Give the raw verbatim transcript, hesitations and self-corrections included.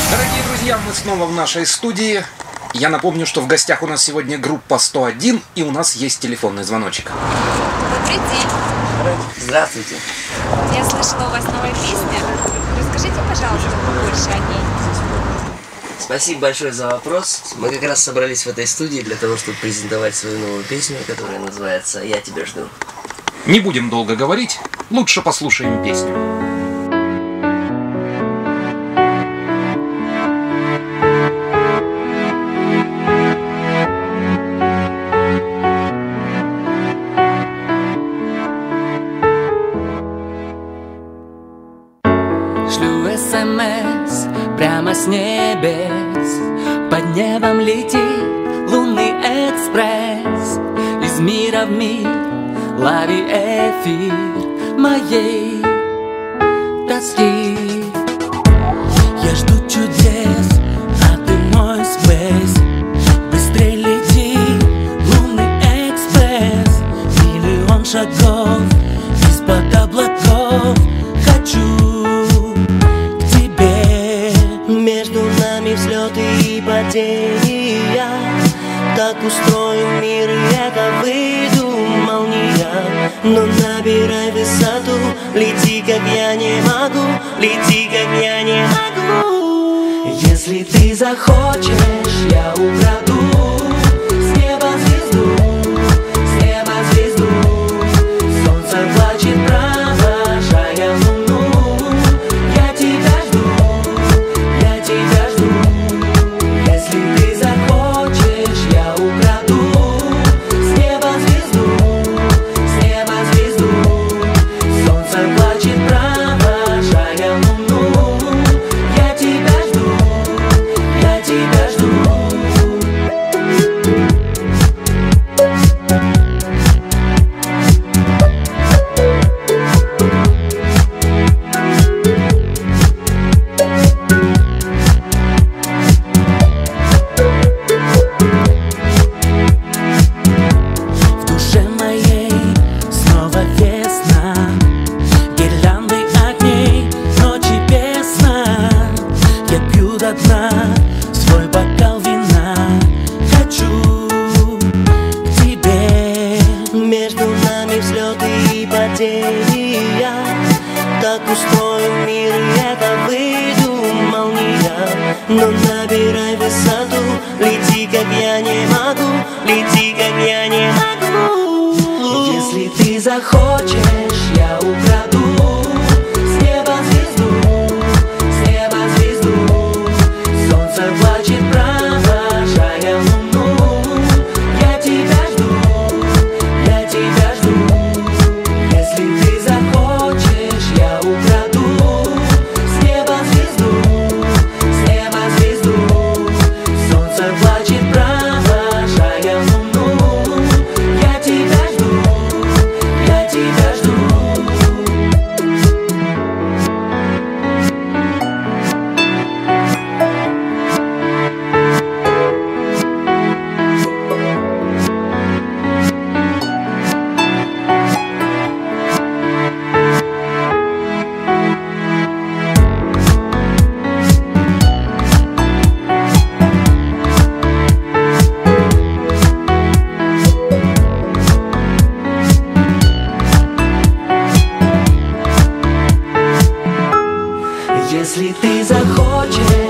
Дорогие друзья, мы снова в нашей студии. Я напомню, что в гостях у нас сегодня группа сто один, и у нас есть телефонный звоночек. Добрый день. Здравствуйте. Я слышала, у вас новая песня. Расскажите, пожалуйста, побольше о ней. Спасибо большое за вопрос. Мы как раз собрались в этой студии для того, чтобы презентовать свою новую песню, которая называется «Я тебя жду». Не будем долго говорить, лучше послушаем песню. Шлю СМС прямо с небес. Под небом летит лунный экспресс. Из мира в мир лови эфир моей тоски. Я жду чудес, а ты мой спейс. Быстрей лети, лунный экспресс. Миллион шагов из-под облаков. Хочу к тебе. Между нами взлеты и падения. Так устроен мир, и это выдумал не я. Но набирай высоту, лети, как я не могу, лети, как я не могу. Если ты захочешь, я украду с неба звезду, с неба звезду. Солнце плачет, провожая луну. Я тебя жду, я тебя жду. Если ты захочешь, я украду с неба звезду, с неба звезду. Солнце плачет, провожая луну. Я тебя жду, я тебя жду. В душе моей снова весна. Гирлянды огней, ночи без сна. Я пью до дна свой бокал вина. Хочу к тебе. Между нами взлеты и падения. Так устроен мир, и это выдумал не я. Но набирай высоту, лети, как я не могу, лети, как я не могу. Если ты захочешь, я украду с неба звезду, с неба звезду. Солнце плачет, провожая луну. Я тебя жду, я тебя жду. Если ты захочешь, я украду с неба звезду, с неба звезду. Солнце плачет, провожая луну. Я тебя жду, я тебя жду. Если ты захочешь,